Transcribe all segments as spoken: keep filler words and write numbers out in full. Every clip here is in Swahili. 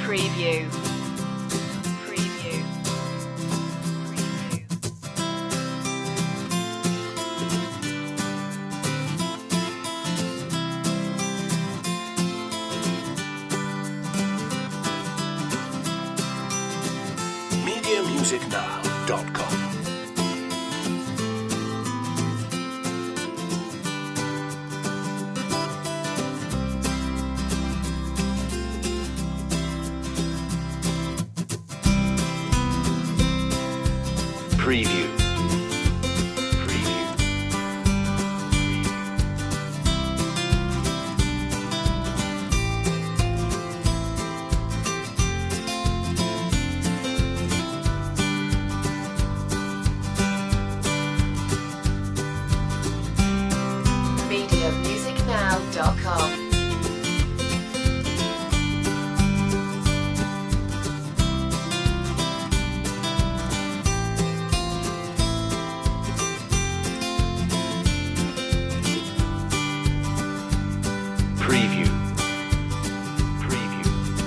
Preview. media music now dot com. Preview. media music now dot com. Preview. Preview.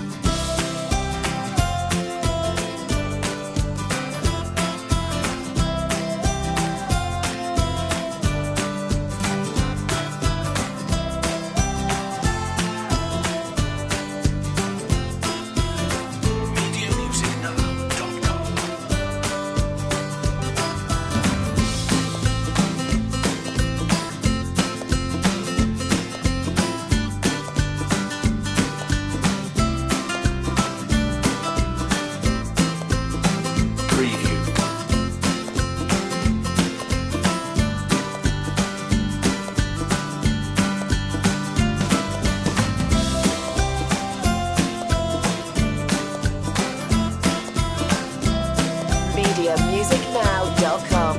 media music now dot com. Preview. media music now dot com.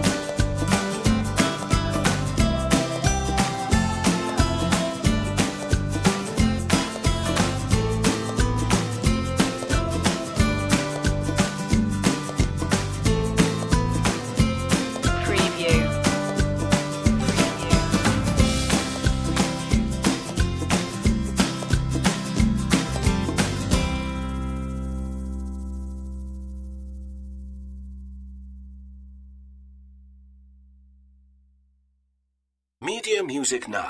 Preview. Media Music Now.